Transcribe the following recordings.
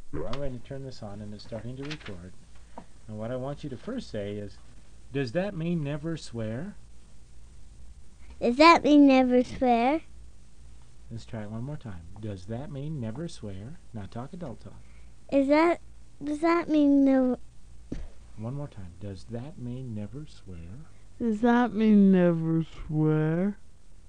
I'm going to turn this on and it's starting to record. And what I want you to first say is, does that mean never swear? Does that mean never swear? Let's try it one more time. Does that mean never swear? Now talk adult talk. Does that mean never? One more time. Does that mean never swear? Does that mean never swear?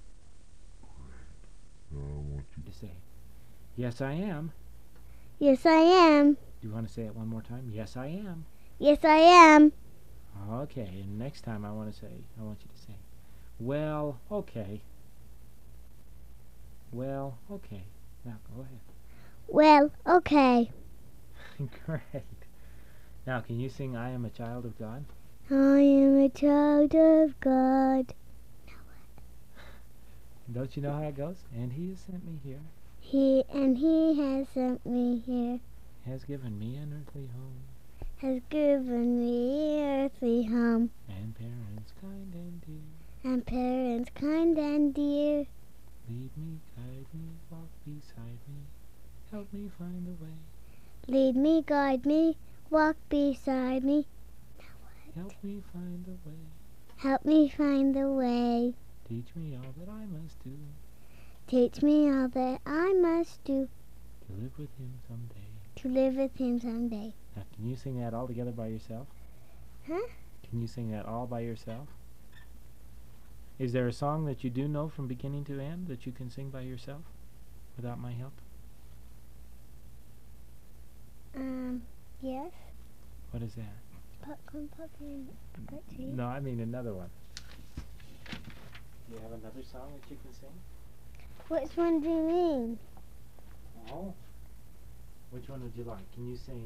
You say, yes I am. Yes, I am. Do you want to say it one more time? Yes I am. Yes, I am. Okay, and next time I want you to say, well, okay. Well, okay. Now go ahead. Well, okay. Great. Now, can you sing I Am a Child of God? I am a child of God. Don't you know how it goes? And he has sent me here, He has sent me here, has given me an earthly home, has given me earthly home, and parents kind and dear. and parents kind and dear. Lead me, guide me, walk beside me, help me find the way. Lead me, guide me, walk beside me. Help me find the way. Help me find the way. Teach me all that I must do Teach me all that I must do to live with him someday. to live with him someday. Now, can you sing that all together by yourself? Huh? Can you sing that all by yourself? Is there a song that you do know from beginning to end that you can sing by yourself without my help? Yes. What is that? Popcorn, cartoon. No, I mean another one. Do you have another song that you can sing? Which one do you mean? Oh. Which one would you like? Can you sing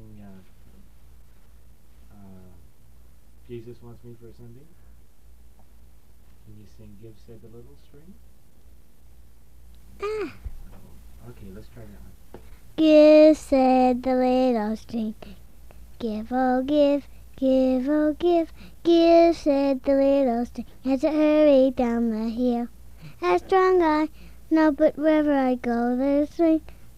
Jesus Wants Me for a Sunbeam? Can you sing Give Said the Little String? Ah. Okay, let's try that one. Give, said the little string. Give, oh give, give, oh give. Give, said the little string, as it hurried down the hill. How strong I know, but wherever I go, the string.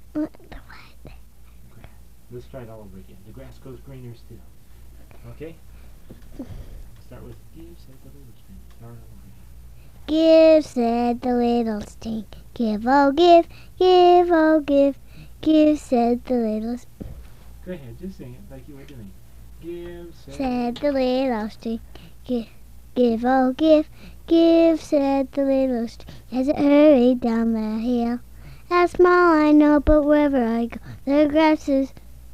Let's try it all over again. The grass grows greener still. Okay? Start with Give Said the Little String. Start all over again. Give, said the little string. Give, oh give, give, oh give. Give, said the little string. Go ahead, just sing it like you were doing. Give Said the little string. Give, oh give, give, said the little string, as it hurried down the hill. How small I know, but wherever I go, the grass is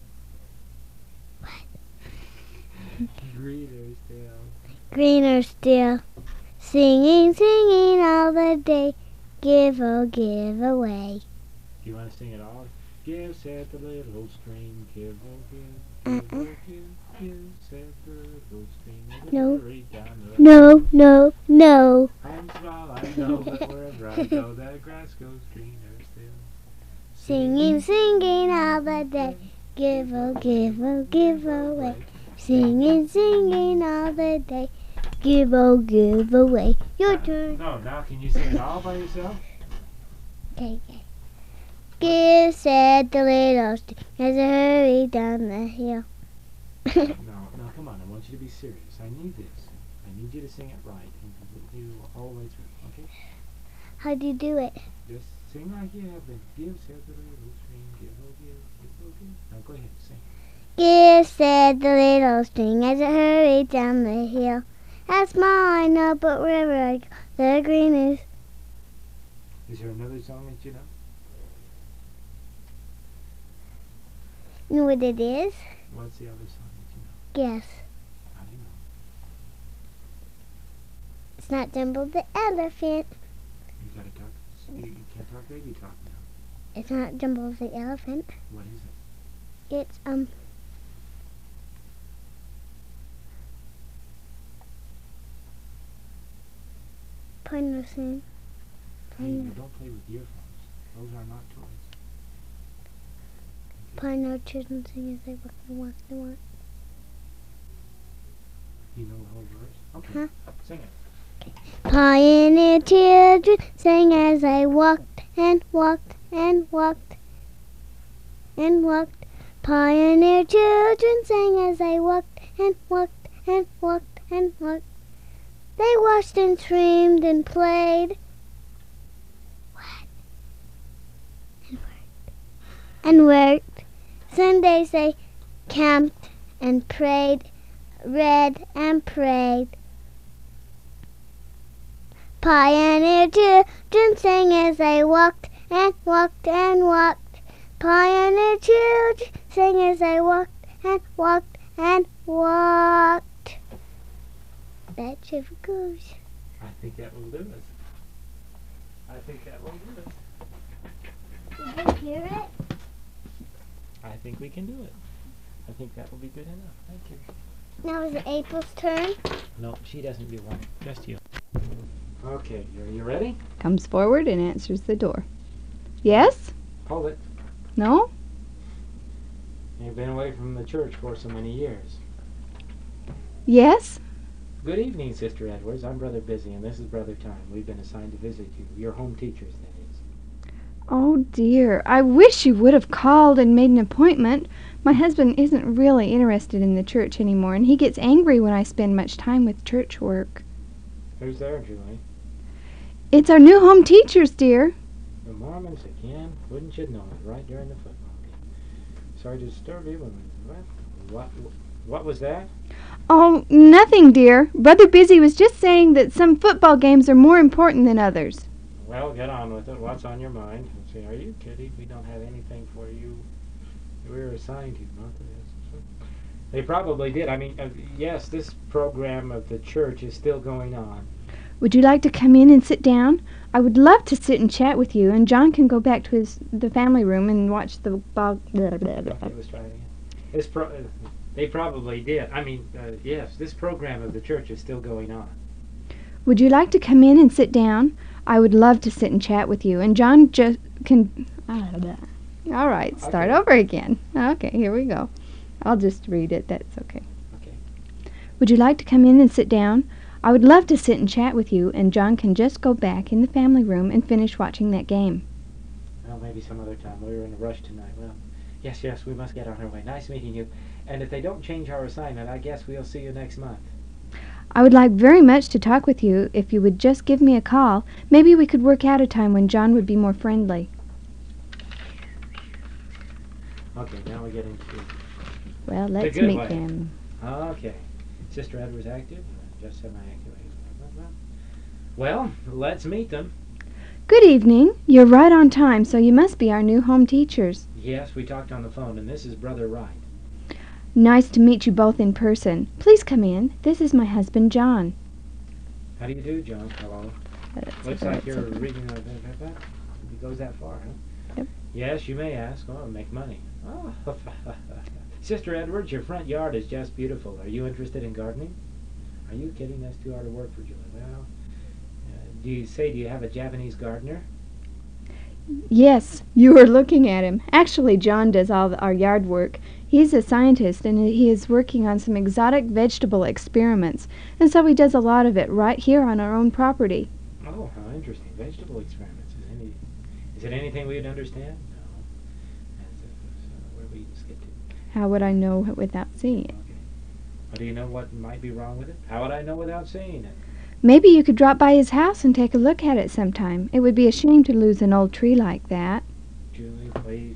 greener still. greener still. Singing, singing all the day. Give, oh give away. Do you want to sing it all? Give, said the little string. Give, oh give. Give, oh give. Give, said the little string. As it No. hurried down the No, no, no. I'm small, I know, but wherever I go, that grass goes greener still. Singing, singing all the day. Give, oh give away. Singing, singing all the day. Give, oh give away. Your turn. No, now can you sing it all by yourself? Okay. Give, said the little string, as it hurried down the hill. No, come on, I want you to be serious. I need this. I need you to sing it right and completely all the way through, okay? How do you do it? Just sing like you have been. Give, said the little string. Give, oh give, oh give. Now go ahead, sing. Give, said the little string, as it hurried down the hill. How small I know, but wherever I go, the green is. Is there another song that you know? You know what it is? What's the other song that you know? Guess. How do you know? It's not Jumbo the elephant. You gotta talk. You can't talk baby talk now. It's not Jumbo the elephant. What is it? It's Pino sing. Hey, you don't play with earphones. Those are not toys. Pino children sing as they walk and walk and walk. You know the whole verse? Okay. Huh? Sing it. Pioneer children sang as they walked and walked and walked and walked. Pioneer children sang as they walked and walked and walked and walked. They washed and trimmed and played. What? And worked. Sundays they camped and prayed, read and prayed. Pioneer children sang as they walked and walked and walked. Pioneer children sang as they walked and walked and walked. That shiver goes. I think that will do it. I think that will do it. Did you hear it? I think we can do it. I think that will be good enough. Thank you. Now is it April's turn? No, she doesn't do one. Just you. Okay, are you ready? Comes forward and answers the door. Yes? Hold it. No? You've been away from the church for so many years. Yes? Good evening, Sister Edwards. I'm Brother Busy, and this is Brother Time. We've been assigned to visit you. Your home teachers, that is. Oh dear, I wish you would have called and made an appointment. My husband isn't really interested in the church anymore, and he gets angry when I spend much time with church work. Who's there, Julie? It's our new home teachers, dear. The Mormons again? Wouldn't you know it, right during the football game. Sorry to disturb you, but what was that? Oh, nothing, dear. Brother Busy was just saying that some football games are more important than others. Well, get on with it. What's on your mind? Let's see, are you kidding? We don't have anything for you. We were assigned to, not this. They probably did. I mean, yes, this program of the church is still going on. Would you like to come in and sit down? I would love to sit and chat with you, and John can go back to the family room and watch the ball. Okay, let's try it again. They probably did. I mean, yes, this program of the church is still going on. Would you like to come in and sit down? I would love to sit and chat with you, and John just can... All right, start Okay. over again. Okay, here we go. I'll just read it. That's okay. Okay. Would you like to come in and sit down? I would love to sit and chat with you, and John can just go back in the family room and finish watching that game. Well, maybe some other time. We were in a rush tonight. Well, yes, we must get on our way. Nice meeting you. And if they don't change our assignment, I guess we'll see you next month. I would like very much to talk with you if you would just give me a call. Maybe we could work out a time when John would be more friendly. Okay, now we get into... Well, let's good meet way. them. Okay. Sister Edwards active, just semi-activated. Well, let's meet them. Good evening. You're right on time, so you must be our new home teachers. Yes, we talked on the phone, and this is Brother Wright. Nice to meet you both in person. Please come in. This is my husband, John. How do you do, John? Hello. Looks like you're reading that. It goes that far, huh? Yep. Yes, you may ask. Oh, make money. Oh. Sister Edwards, your front yard is just beautiful. Are you interested in gardening? Are you kidding? That's too hard to work for Julie. Well, do you have a Japanese gardener? Yes, you are looking at him. Actually, John does all our yard work. He's a scientist, and he is working on some exotic vegetable experiments, and so he does a lot of it right here on our own property. Oh, how interesting. Vegetable experiments. Is it anything we'd understand? No. Where do we just get to? How would I know without seeing it? Okay. Well, do you know what might be wrong with it? How would I know without seeing it? Maybe you could drop by his house and take a look at it sometime. It would be a shame to lose an old tree like that. Julie, please,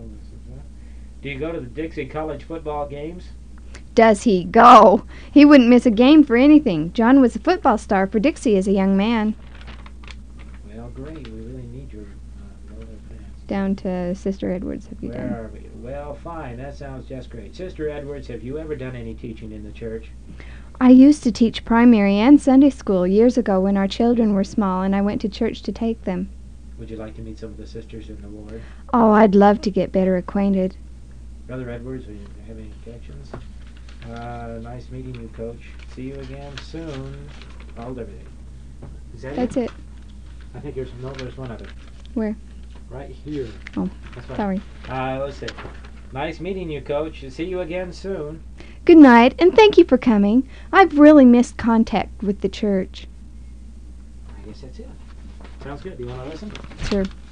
do you go to the Dixie College football games? Does he go? He wouldn't miss a game for anything. John was a football star for Dixie as a young man. Well, great. We really need your other fans. Down to Sister Edwards, have you Where done? are we? Well, fine. That sounds just great. Sister Edwards, have you ever done any teaching in the church? I used to teach primary and Sunday school years ago when our children were small, and I went to church to take them. Would you like to meet some of the sisters in the ward? Oh, I'd love to get better acquainted. Brother Edwards, do you have any objections? Nice meeting you, Coach. See you again soon. Hold everything. Is that That's it. I think there's one other. Where? Right here. Oh, That's right. sorry. Let's see. Nice meeting you, Coach. See you again soon. Good night, and thank you for coming. I've really missed contact with the church. I guess that's it. Sounds good. Do you want to listen? Sure.